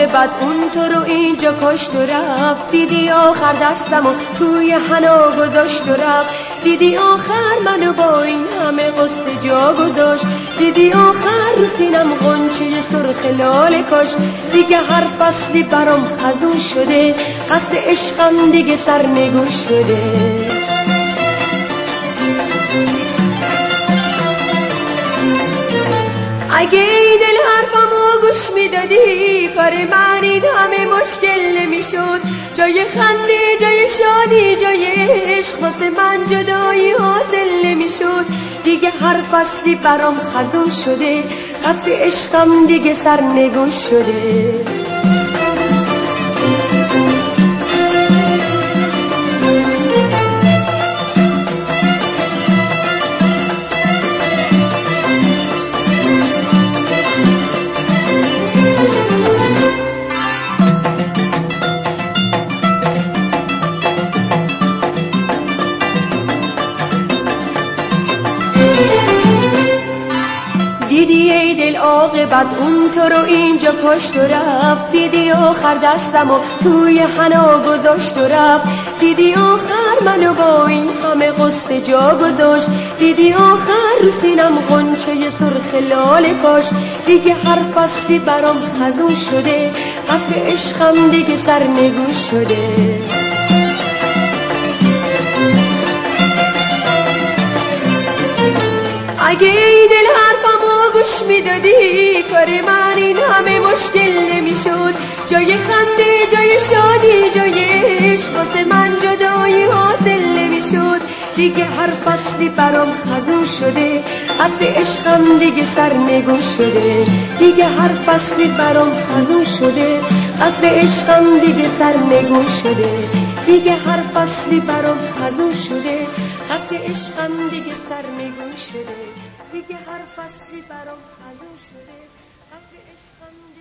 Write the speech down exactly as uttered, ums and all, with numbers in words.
عاقبت اون تو رو اینجا کشت و رفت. دیدی آخر دستمو توی حنا گذاشت و رفت. دیدی آخر منو با این همه قصه جا گذاشت. دیدی آخر رو سینم غنچه سرخ لاله کاش. دیگه هر فصلی برام خزون شده، قصد عشقم دیگه سرنگون شده. اگه ای دل حرفمو گوش میدادی، کار من این همه مشکل نمیشد. جای خنده، جای شادی، جای عشق واسه من جدایی حاصل نمیشد. دیگه هر فصلی برام خزون شده، قصد عشقم دیگه سرنگون شده. دیدی ای دل عاقبت اون تو رو اینجا کشت و رفت. دیدی آخر دستمو توی حنا گذاشت و رفت. دیدی آخر منو با این همه قصه جا گذاشت. دیدی آخر رو سینم غنچه سرخ لاله کاش. دیگه هر فصلی برام خزون شده، قصد عشقم دیگه سرنگون شده. اگه ای دل حرفمو گوش میدادی، کار من این همه مشکل نمیشد. جای خنده، جای شادی، جای عشق واسه من جدایی حاصل نمیشد. دیگه هر فصلی برام خزون شده، قصد عشقم دیگه سرنگون شده. دیگه هر فصلی برام خزون شده، قصد عشقم دیگه سرنگون شده. دیگه هر فصلی برام خزون شده، قصد عشقم دیگه سرنگون شده. دیگه هر فصلی برام خزون شده.